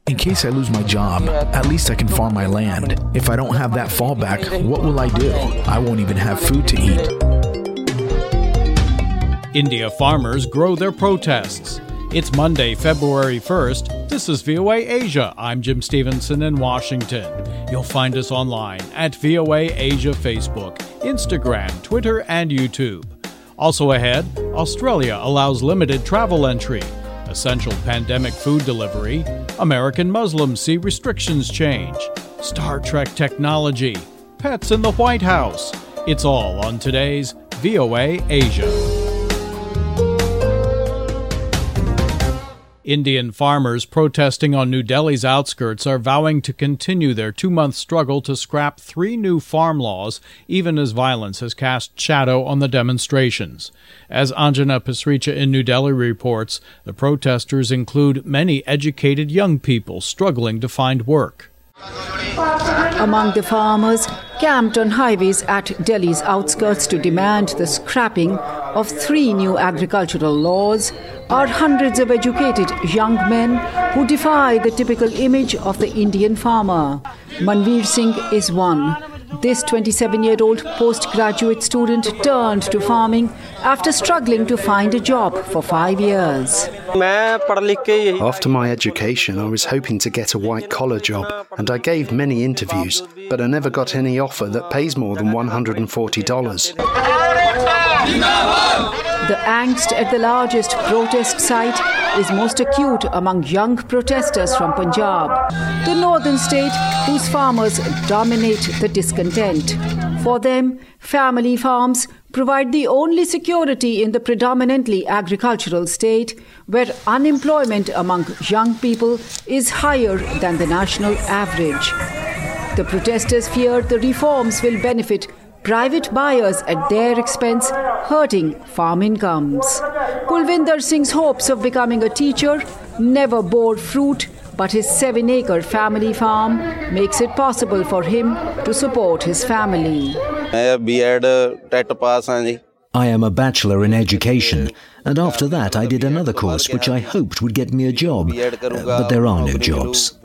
In case I lose my job, at least I can farm my land. If I don't have that fallback, what will I do? I won't even have food to eat. India farmers grow their protests. It's Monday, February 1st. This is VOA Asia. I'm Jim Stevenson in Washington. You'll find us online at VOA Asia Facebook, Instagram, Twitter, and YouTube. Also ahead, Australia allows limited travel entry. Essential pandemic food delivery. American Muslims see restrictions change. Star Trek technology. Pets in the White House. It's all on today's VOA Asia. Indian farmers protesting on New Delhi's outskirts are vowing to continue their 2-month struggle to scrap 3 new farm laws, even as violence has cast shadow on the demonstrations. As Anjana Pasricha in New Delhi reports, the protesters include many educated young people struggling to find work. Among the farmers camped on highways at Delhi's outskirts to demand the scrapping of 3 new agricultural laws are hundreds of educated young men who defy the typical image of the Indian farmer. Manveer Singh is one. This 27-year-old postgraduate student turned to farming after struggling to find a job for 5 years. After my education, I was hoping to get a white-collar job, and I gave many interviews, but I never got any offer that pays more than $140. The angst at the largest protest site is most acute among young protesters from Punjab, the northern state whose farmers dominate the discontent. For them, family farms provide the only security in the predominantly agricultural state, where unemployment among young people is higher than the national average. The protesters fear the reforms will benefit private buyers at their expense, hurting farm incomes. Kulvinder Singh's hopes of becoming a teacher never bore fruit, but his 7-acre family farm makes it possible for him to support his family. I am a bachelor in education, and after that I did another course which I hoped would get me a job, but there are no jobs.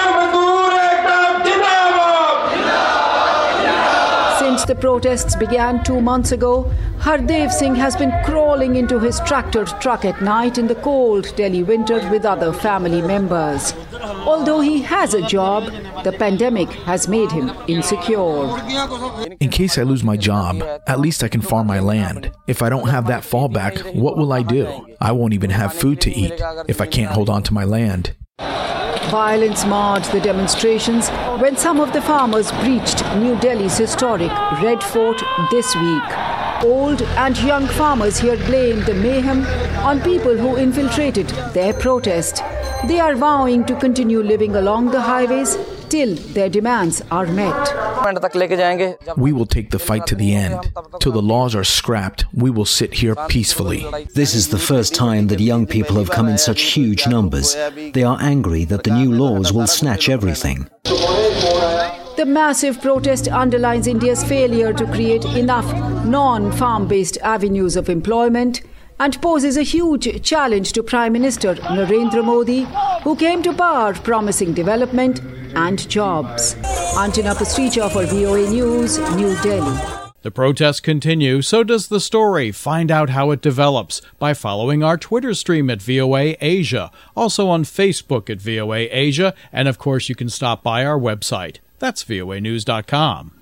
Since the protests began 2 months ago, Hardev Singh has been crawling into his tractor truck at night in the cold Delhi winter with other family members. Although he has a job, the pandemic has made him insecure. In case I lose my job, at least I can farm my land. If I don't have that fallback, what will I do? I won't even have food to eat if I can't hold on to my land. Violence marred the demonstrations when some of the farmers breached New Delhi's historic Red Fort this week. Old and young farmers here blame the mayhem on people who infiltrated their protest. They are vowing to continue living along the highways till their demands are met. We will take the fight to the end. Till the laws are scrapped, we will sit here peacefully. This is the first time that young people have come in such huge numbers. They are angry that the new laws will snatch everything. The massive protest underlines India's failure to create enough non-farm-based avenues of employment and poses a huge challenge to Prime Minister Narendra Modi, who came to power promising development and jobs. Anjana Pasricha for VOA News, New Delhi. The protests continue, so does the story. Find out how it develops by following our Twitter stream at VOA Asia, also on Facebook at VOA Asia, and of course you can stop by our website. That's voanews.com.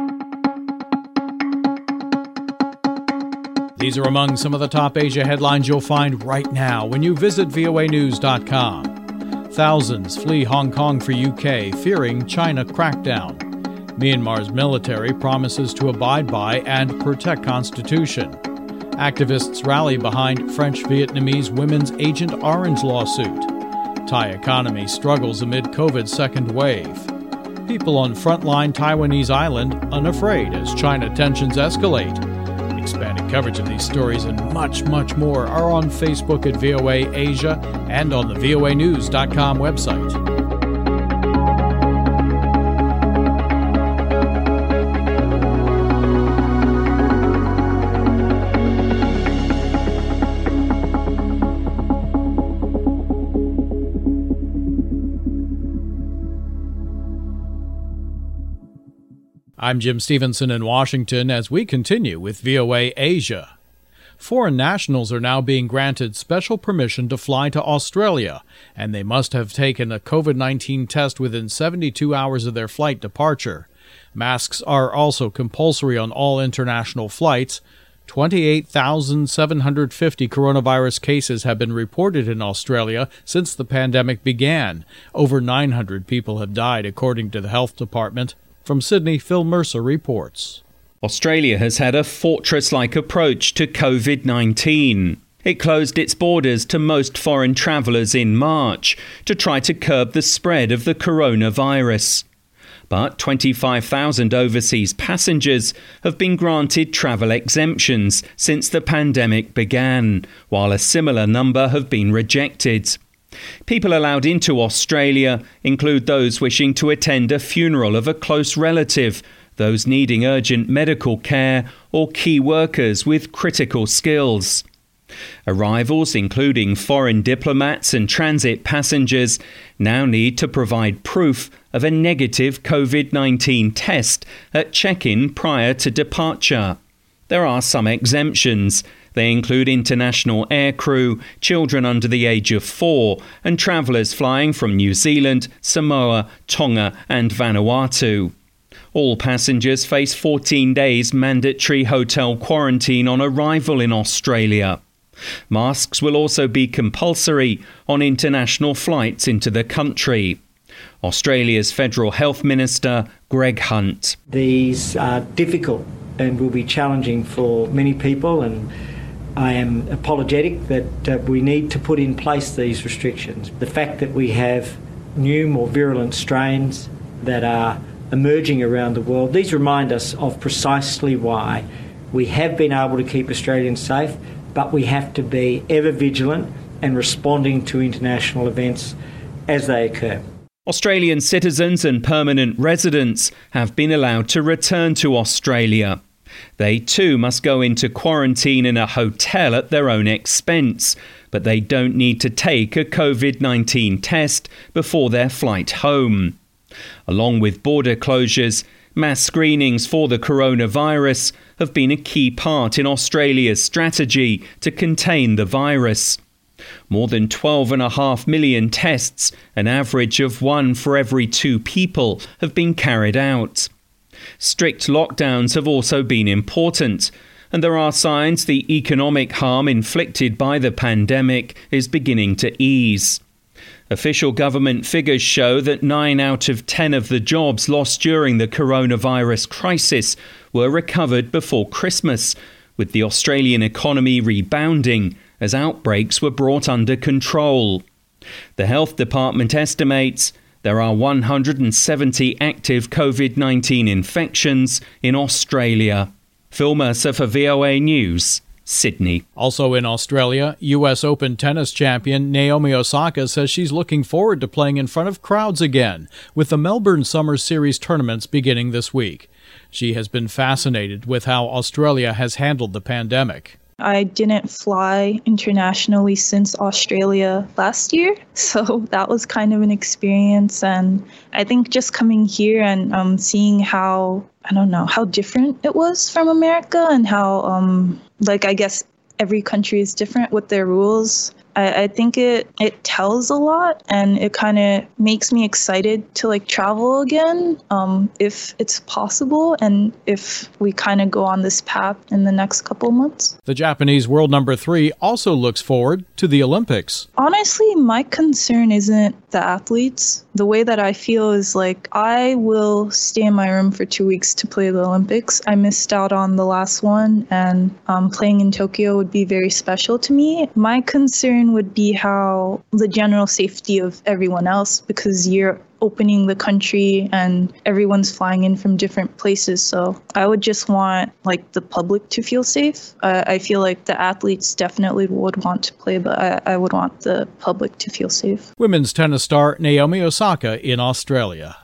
These are among some of the top Asia headlines you'll find right now when you visit voanews.com. Thousands flee Hong Kong for UK, fearing China crackdown. Myanmar's military promises to abide by and protect Constitution. Activists rally behind French-Vietnamese women's Agent Orange lawsuit. Thai economy struggles amid COVID's second wave. People on frontline Taiwanese island unafraid as China tensions escalate. Expanded coverage of these stories and much, much more are on Facebook at VOA Asia and on the voanews.com website. I'm Jim Stevenson in Washington as we continue with VOA Asia. Foreign nationals are now being granted special permission to fly to Australia, and they must have taken a COVID-19 test within 72 hours of their flight departure. Masks are also compulsory on all international flights. 28,750 coronavirus cases have been reported in Australia since the pandemic began. Over 900 people have died, according to the Health Department. From Sydney, Phil Mercer reports. Australia has had a fortress-like approach to COVID-19. It closed its borders to most foreign travellers in March to try to curb the spread of the coronavirus. But 25,000 overseas passengers have been granted travel exemptions since the pandemic began, while a similar number have been rejected. People allowed into Australia include those wishing to attend a funeral of a close relative, those needing urgent medical care, or key workers with critical skills. Arrivals, including foreign diplomats and transit passengers, now need to provide proof of a negative COVID-19 test at check-in prior to departure. There are some exemptions. They include international aircrew, children under the age of 4, and travellers flying from New Zealand, Samoa, Tonga and Vanuatu. All passengers face 14 days mandatory hotel quarantine on arrival in Australia. Masks will also be compulsory on international flights into the country. Australia's Federal Health Minister, Greg Hunt. These are difficult and will be challenging for many people, and I am apologetic that we need to put in place these restrictions. The fact that we have new, more virulent strains that are emerging around the world, these remind us of precisely why we have been able to keep Australians safe, but we have to be ever vigilant and responding to international events as they occur. Australian citizens and permanent residents have been allowed to return to Australia. They too must go into quarantine in a hotel at their own expense, but they don't need to take a COVID-19 test before their flight home. Along with border closures, mass screenings for the coronavirus have been a key part in Australia's strategy to contain the virus. More than 12.5 million tests, an average of 1 for every 2 people, have been carried out. Strict lockdowns have also been important, and there are signs the economic harm inflicted by the pandemic is beginning to ease. Official government figures show that 9 out of 10 of the jobs lost during the coronavirus crisis were recovered before Christmas, with the Australian economy rebounding as outbreaks were brought under control. The Health Department estimates there are 170 active COVID-19 infections in Australia. Phil Mercer for VOA News, Sydney. Also in Australia, US Open tennis champion Naomi Osaka says she's looking forward to playing in front of crowds again, with the Melbourne Summer Series tournaments beginning this week. She has been fascinated with how Australia has handled the pandemic. I didn't fly internationally since Australia last year, so that was kind of an experience. And I think just coming here and seeing how different it was from America, and how, I guess every country is different with their rules. I think it tells a lot, and it kind of makes me excited to travel again, if it's possible, and if we kind of go on this path in the next couple months. The Japanese world number 3 also looks forward to the Olympics. Honestly, my concern isn't the athletes. The way that I feel is I will stay in my room for 2 weeks to play the Olympics. I missed out on the last one, and playing in Tokyo would be very special to me. My concern would be how the general safety of everyone else, because you're opening the country and everyone's flying in from different places. So I would just want the public to feel safe. I feel like the athletes definitely would want to play, but I would want the public to feel safe. Women's tennis star Naomi Osaka in Australia.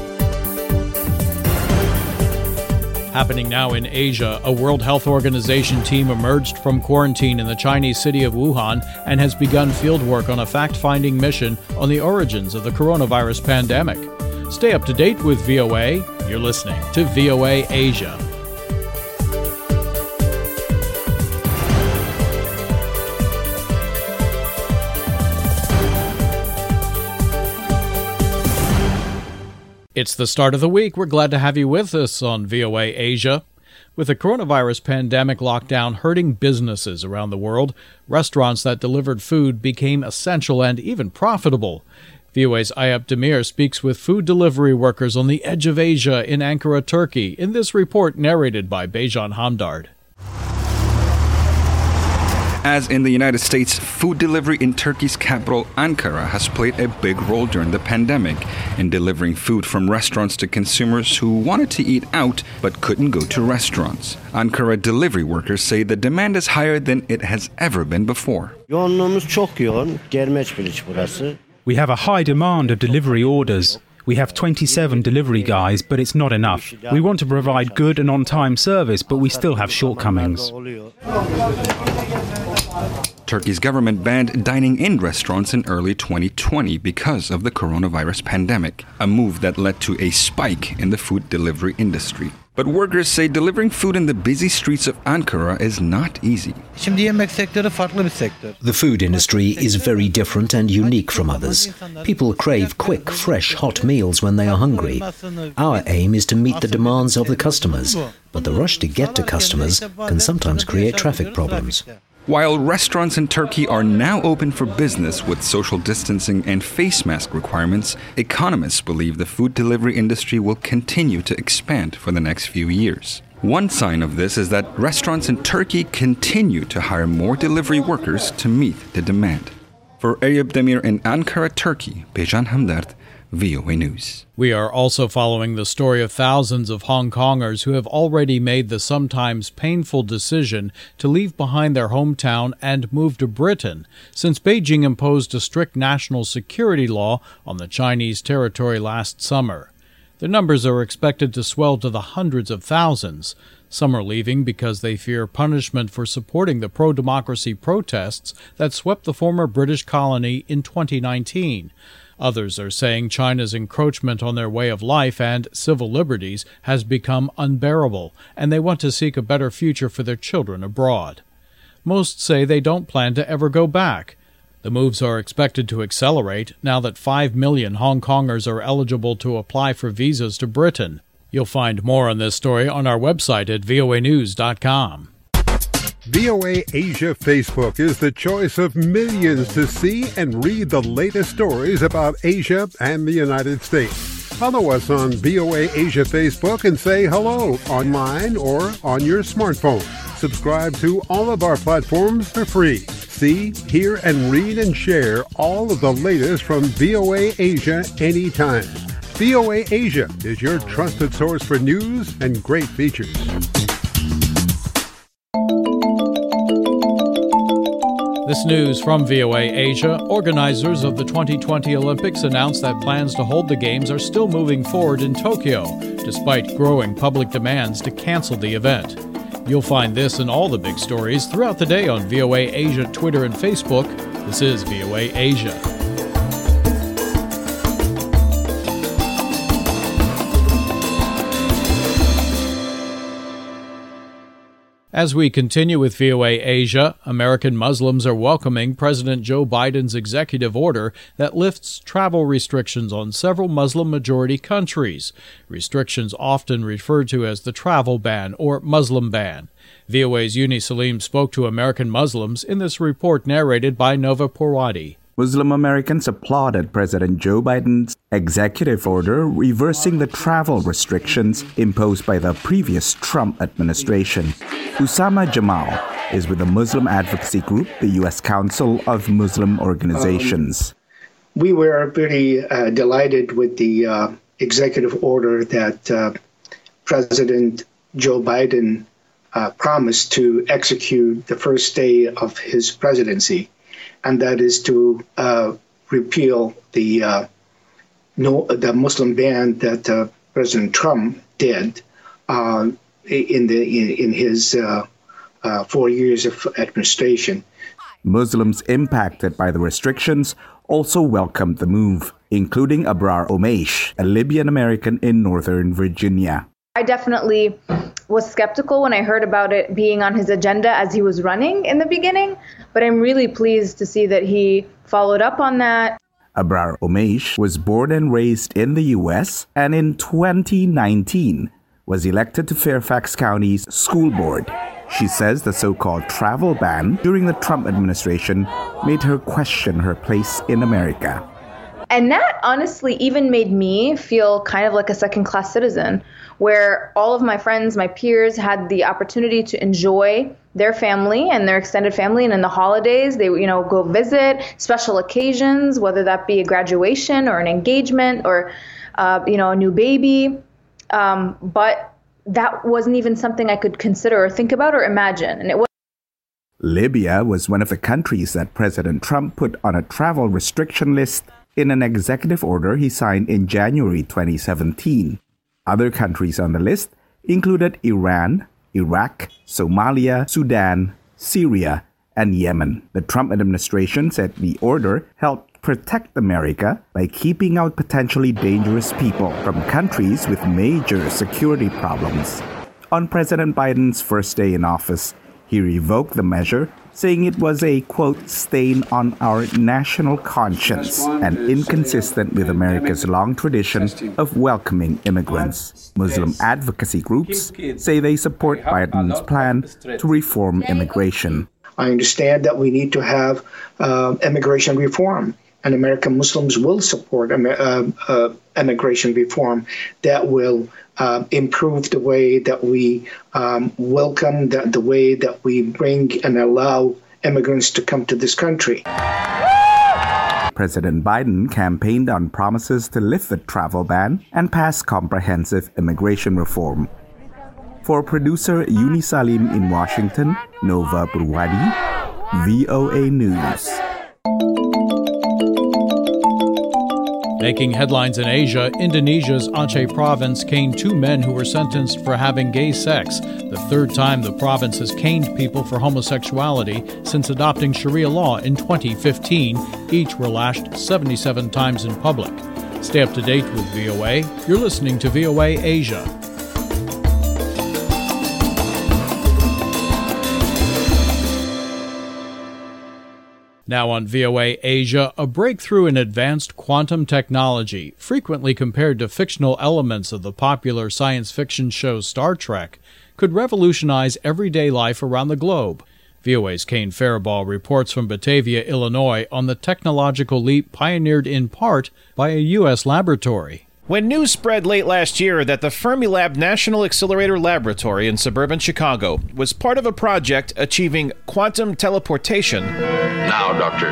Happening now in Asia, a World Health Organization team emerged from quarantine in the Chinese city of Wuhan and has begun fieldwork on a fact-finding mission on the origins of the coronavirus pandemic. Stay up to date with VOA. You're listening to VOA Asia. It's the start of the week. We're glad to have you with us on VOA Asia. With the coronavirus pandemic lockdown hurting businesses around the world, restaurants that delivered food became essential and even profitable. VOA's Ayap Demir speaks with food delivery workers on the edge of Asia in Ankara, Turkey, in this report narrated by Bejan Hamdard. As in the United States, food delivery in Turkey's capital, Ankara, has played a big role during the pandemic in delivering food from restaurants to consumers who wanted to eat out but couldn't go to restaurants. Ankara delivery workers say the demand is higher than it has ever been before. We have a high demand of delivery orders. We have 27 delivery guys, but it's not enough. We want to provide good and on-time service, but we still have shortcomings. Turkey's government banned dining in restaurants in early 2020 because of the coronavirus pandemic, a move that led to a spike in the food delivery industry. But workers say delivering food in the busy streets of Ankara is not easy. The food industry is very different and unique from others. People crave quick, fresh, hot meals when they are hungry. Our aim is to meet the demands of the customers, but the rush to get to customers can sometimes create traffic problems. While restaurants in Turkey are now open for business with social distancing and face mask requirements, economists believe the food delivery industry will continue to expand for the next few years. One sign of this is that restaurants in Turkey continue to hire more delivery workers to meet the demand. For Ayap Demir in Ankara, Turkey, Bejan Hamdard, VOA News. We are also following the story of thousands of Hong Kongers who have already made the sometimes painful decision to leave behind their hometown and move to Britain, since Beijing imposed a strict national security law on the Chinese territory last summer. The numbers are expected to swell to the hundreds of thousands. Some are leaving because they fear punishment for supporting the pro-democracy protests that swept the former British colony in 2019. Others are saying China's encroachment on their way of life and civil liberties has become unbearable, and they want to seek a better future for their children abroad. Most say they don't plan to ever go back. The moves are expected to accelerate now that 5 million Hong Kongers are eligible to apply for visas to Britain. You'll find more on this story on our website at voanews.com. VOA Asia Facebook is the choice of millions to see and read the latest stories about Asia and the United States. Follow us on VOA Asia Facebook and say hello online or on your smartphone. Subscribe to all of our platforms for free. See, hear, and read and share all of the latest from VOA Asia anytime. VOA Asia is your trusted source for news and great features. This news from VOA Asia. Organizers of the 2020 Olympics announced that plans to hold the Games are still moving forward in Tokyo, despite growing public demands to cancel the event. You'll find this and all the big stories throughout the day on VOA Asia, Twitter, and Facebook. This is VOA Asia. As we continue with VOA Asia, American Muslims are welcoming President Joe Biden's executive order that lifts travel restrictions on several Muslim-majority countries, restrictions often referred to as the travel ban or Muslim ban. VOA's Uni Salim spoke to American Muslims in this report narrated by Nova Porwadi. Muslim Americans applauded President Joe Biden's executive order reversing the travel restrictions imposed by the previous Trump administration. Usama Jamal is with the Muslim advocacy group, the U.S. Council of Muslim Organizations. We were pretty delighted with the executive order that President Joe Biden promised to execute the first day of his presidency, and that is to repeal the Muslim ban that President Trump did in his 4 years of administration. Muslims impacted by the restrictions also welcomed the move. including Abrar Omeish, a Libyan American in Northern Virginia. I definitely was skeptical when I heard about it being on his agenda as he was running in the beginning, but I'm really pleased to see that he followed up on that. Abrar Omeish was born and raised in the U.S. and in 2019 was elected to Fairfax County's school board. She says the so-called travel ban during the Trump administration made her question her place in America. And that honestly even made me feel kind of like a second-class citizen, where all of my friends, my peers had the opportunity to enjoy their family and their extended family. And in the holidays, they go visit special occasions, whether that be a graduation or an engagement or, a new baby. But that wasn't even something I could consider or think about or imagine. And it was. Libya was one of the countries that President Trump put on a travel restriction list in an executive order he signed in January 2017. Other countries on the list included Iran, Iraq, Somalia, Sudan, Syria, and Yemen. The Trump administration said the order helped protect America by keeping out potentially dangerous people from countries with major security problems. On President Biden's first day in office, he revoked the measure, saying it was a, quote, stain on our national conscience and inconsistent with America's long tradition of welcoming immigrants. Muslim advocacy groups say they support Biden's plan to reform immigration. I understand that we need to have immigration reform, and American Muslims will support immigration reform that will improve the way that we welcome, the way that we bring and allow immigrants to come to this country. President Biden campaigned on promises to lift the travel ban and pass comprehensive immigration reform. For producer Yuni Salim in Washington, Nova Purwadi, VOA News. Making headlines in Asia, Indonesia's Aceh province caned 2 men who were sentenced for having gay sex, the third time the province has caned people for homosexuality since adopting Sharia law in 2015. Each were lashed 77 times in public. Stay up to date with VOA. You're listening to VOA Asia. Now on VOA Asia, a breakthrough in advanced quantum technology, frequently compared to fictional elements of the popular science fiction show Star Trek, could revolutionize everyday life around the globe. VOA's Kane Faribault reports from Batavia, Illinois, on the technological leap pioneered in part by a U.S. laboratory. When news spread late last year that the Fermilab National Accelerator Laboratory in suburban Chicago was part of a project achieving quantum teleportation, now, Doctor.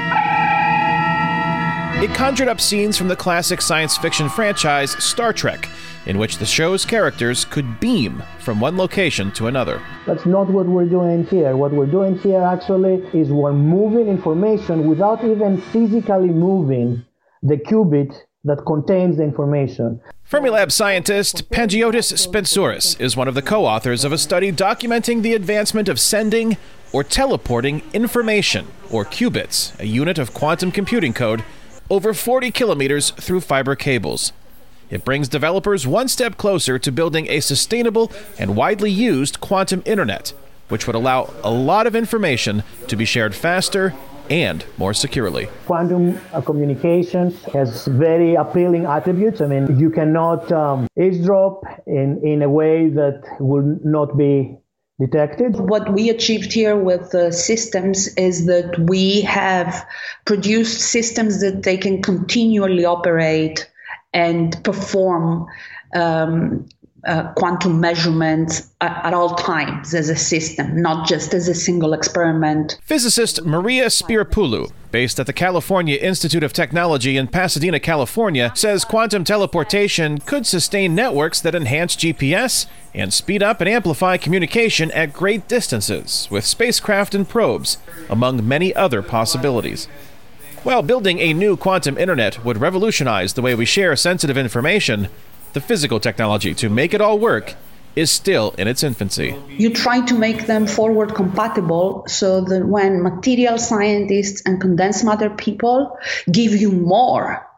It conjured up scenes from the classic science fiction franchise Star Trek, in which the show's characters could beam from one location to another. That's not what we're doing here. What we're doing here actually is we're moving information without even physically moving the qubit that contains the information. Fermilab scientist Pangiotis Spensuris is one of the co-authors of a study documenting the advancement of sending or teleporting information, or qubits, a unit of quantum computing code, over 40 kilometers through fiber cables. It brings developers one step closer to building a sustainable and widely used quantum internet, which would allow a lot of information to be shared faster and more securely. Quantum communications has very appealing attributes. I mean, you cannot eavesdrop in a way that will not be detected. What we achieved here with the systems is that we have produced systems that they can continually operate and perform quantum measurements at all times as a system, not just as a single experiment. Physicist Maria Spirapoulou, based at the California Institute of Technology in Pasadena, California, says quantum teleportation could sustain networks that enhance GPS and speed up and amplify communication at great distances with spacecraft and probes, among many other possibilities. While building a new quantum internet would revolutionize the way we share sensitive information, the physical technology to make it all work is still in its infancy. You try to make them forward compatible so that when material scientists and condensed matter people give you more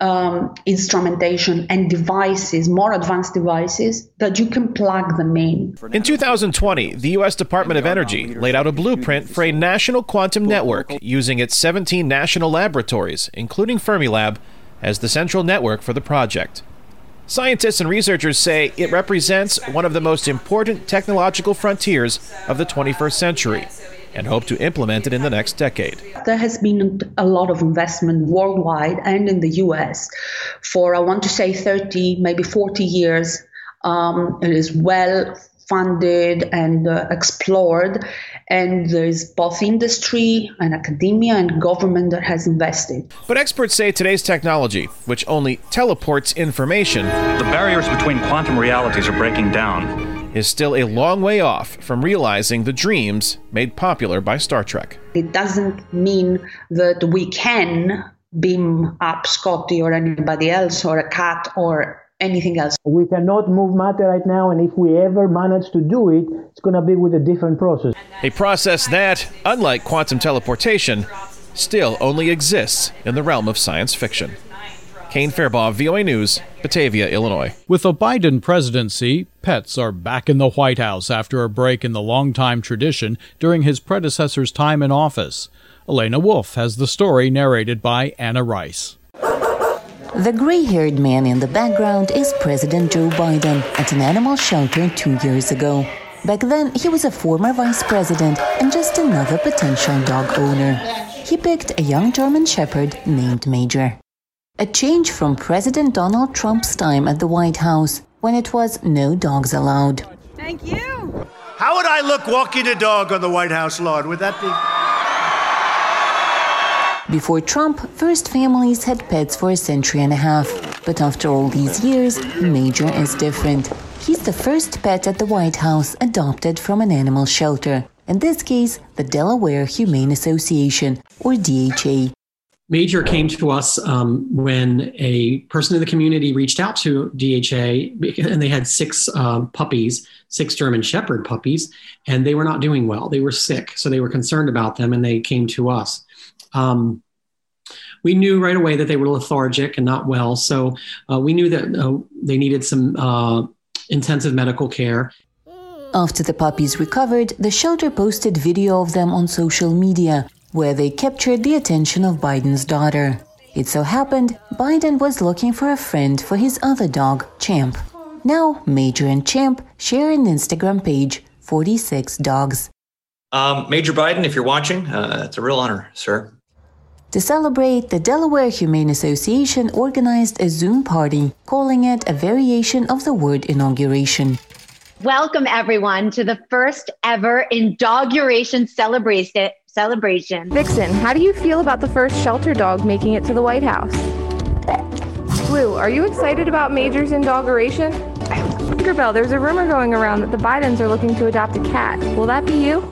instrumentation and devices, more advanced devices, that you can plug them in. In 2020, the U.S. Department of Energy laid out a blueprint for a national quantum network using its 17 national laboratories, including Fermilab, as the central network for the project. Scientists and researchers say it represents one of the most important technological frontiers of the 21st century and hope to implement it in the next decade. There has been a lot of investment worldwide and in the US for, I want to say, 30, maybe 40 years. It is well funded and explored, and there's both industry and academia and government that has invested. But experts say today's technology, which only teleports information, the barriers between quantum realities are breaking down, is still a long way off from realizing the dreams made popular by Star Trek. It doesn't mean that we can beam up Scotty or anybody else or a cat or anything else. We cannot move matter right now, and if we ever manage to do it, it's going to be with a different process. A process that, unlike quantum teleportation, still only exists in the realm of science fiction. Kane Fairbaugh, VOA News, Batavia, Illinois. With the Biden presidency, pets are back in the White House after a break in the longtime tradition during his predecessor's time in office. Elena Wolf has the story narrated by Anna Rice. The gray-haired man in the background is President Joe Biden at an animal shelter 2 years ago. Back then, he was a former vice president and just another potential dog owner. He picked a young German shepherd named Major. A change from President Donald Trump's time at the White House, when it was no dogs allowed. Thank you. How would I look walking a dog on the White House lawn? Would that be... Before Trump, first families had pets for a century and a half. But after all these years, Major is different. He's the first pet at the White House adopted from an animal shelter. In this case, the Delaware Humane Association, or DHA. Major came to us when a person in the community reached out to DHA, and they had 6 puppies, 6 German Shepherd puppies, and they were not doing well. They were sick, so they were concerned about them, and they came to us. We knew right away that they were lethargic and not well, so we knew that they needed some intensive medical care. After the puppies recovered, the shelter posted video of them on social media, where they captured the attention of Biden's daughter. It so happened, Biden was looking for a friend for his other dog, Champ. Now, Major and Champ share an Instagram page, 46 dogs. Major Biden, if you're watching, it's a real honor, sir. To celebrate, the Delaware Humane Association organized a Zoom party, calling it a variation of the word inauguration. Welcome, everyone, to the first ever inauguration celebration. Vixen, how do you feel about the first shelter dog making it to the White House? Blue, are you excited about Major's inauguration? Tinkerbell, there's a rumor going around that the Bidens are looking to adopt a cat. Will that be you?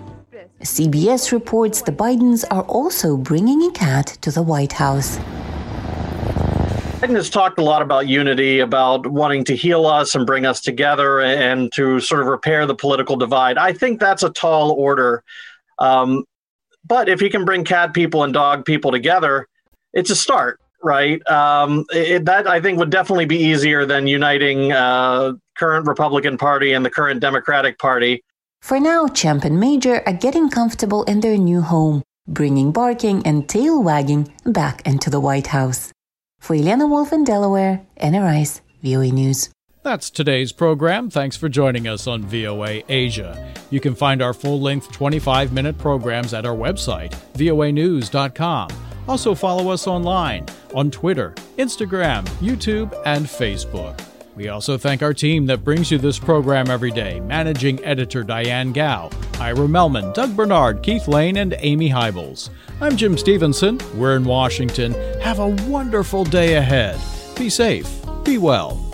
CBS reports the Bidens are also bringing a cat to the White House. Biden has talked a lot about unity, about wanting to heal us and bring us together and to sort of repair the political divide. I think that's a tall order. But if he can bring cat people and dog people together, it's a start, right? That I think would definitely be easier than uniting current Republican Party and the current Democratic Party. For now, Champ and Major are getting comfortable in their new home, bringing barking and tail wagging back into the White House. For Elena Wolf in Delaware, Anna Rice, VOA News. That's today's program. Thanks for joining us on VOA Asia. You can find our full-length 25-minute programs at our website, voanews.com. Also follow us online on Twitter, Instagram, YouTube, and Facebook. We also thank our team that brings you this program every day, managing editor Diane Gao, Ira Melman, Doug Bernard, Keith Lane, and Amy Hybels. I'm Jim Stevenson. We're in Washington. Have a wonderful day ahead. Be safe. Be well.